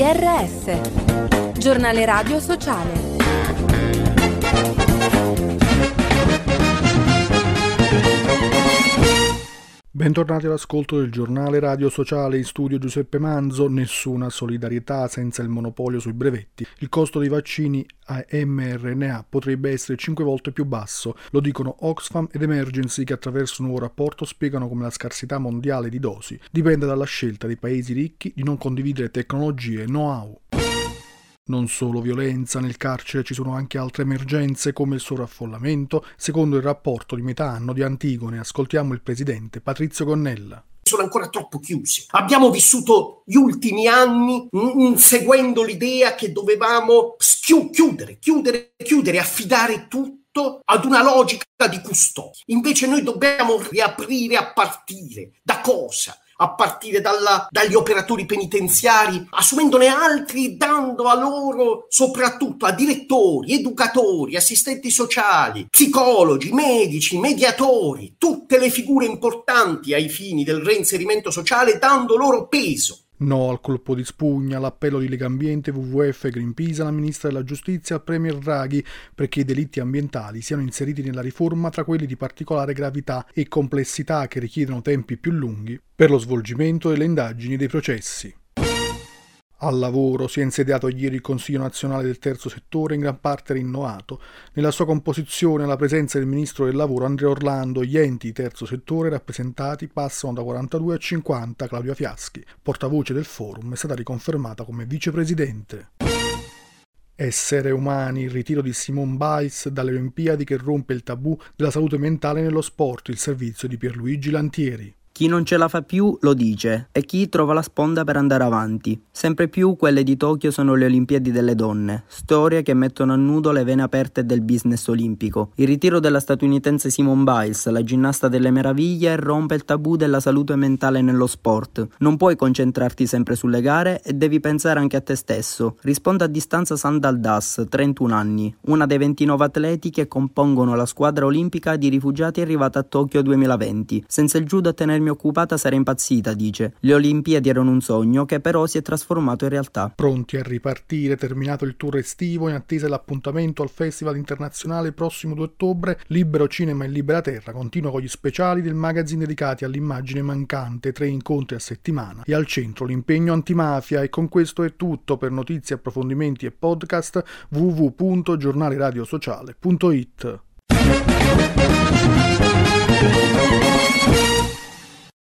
GRS, Giornale Radio Sociale. Bentornati all'ascolto del Giornale Radio Sociale, in studio Giuseppe Manzo. Nessuna solidarietà senza il monopolio sui brevetti. Il costo dei vaccini a mRNA potrebbe essere 5 volte più basso, lo dicono Oxfam ed Emergency, che attraverso un nuovo rapporto spiegano come la scarsità mondiale di dosi dipende dalla scelta dei paesi ricchi di non condividere tecnologie e know-how. Non solo violenza, nel carcere ci sono anche altre emergenze come il sovraffollamento, secondo il rapporto di metà anno di Antigone. Ascoltiamo il presidente Patrizio Gonnella. Sono ancora troppo chiusi. Abbiamo vissuto gli ultimi anni seguendo l'idea che dovevamo chiudere, affidare tutto ad una logica di custodia. Invece noi dobbiamo riaprire a partire da cosa? A partire dagli operatori penitenziari, assumendone altri, dando a loro, soprattutto a direttori, educatori, assistenti sociali, psicologi, medici, mediatori, tutte le figure importanti ai fini del reinserimento sociale, dando loro peso. No al colpo di spugna, l'appello di Legambiente, WWF e Greenpeace alla Ministra della Giustizia, al Premier Draghi, perché i delitti ambientali siano inseriti nella riforma tra quelli di particolare gravità e complessità che richiedono tempi più lunghi per lo svolgimento delle indagini e dei processi. Al lavoro si è insediato ieri il Consiglio nazionale del terzo settore, in gran parte rinnovato. Nella sua composizione, alla presenza del ministro del lavoro Andrea Orlando, gli enti di terzo settore rappresentati passano da 42 a 50. Claudia Fiaschi, portavoce del forum, è stata riconfermata come vicepresidente. Essere umani, il ritiro di Simone Biles dalle Olimpiadi che rompe il tabù della salute mentale nello sport, il servizio di Pierluigi Lantieri. Chi non ce la fa più lo dice e chi trova la sponda per andare avanti. Sempre più quelle di Tokyo sono le Olimpiadi delle donne, storie che mettono a nudo le vene aperte del business olimpico. Il ritiro della statunitense Simone Biles, la ginnasta delle meraviglie, rompe il tabù della salute mentale nello sport. Non puoi concentrarti sempre sulle gare e devi pensare anche a te stesso. Risponde a distanza Sandal Das, 31 anni, una dei 29 atleti che compongono la squadra olimpica di rifugiati arrivata a Tokyo 2020. Senza il judo a tenermi occupata sarei impazzita, dice. Le Olimpiadi erano un sogno che però si è trasformato in realtà. Pronti a ripartire, terminato il tour estivo, in attesa dell'appuntamento al Festival Internazionale prossimo 2 ottobre, Libero Cinema e Libera Terra continua con gli speciali del magazine dedicati all'immagine mancante, 3 incontri a settimana e al centro l'impegno antimafia. E con questo è tutto. Per notizie, approfondimenti e podcast www.giornaleradiosociale.it.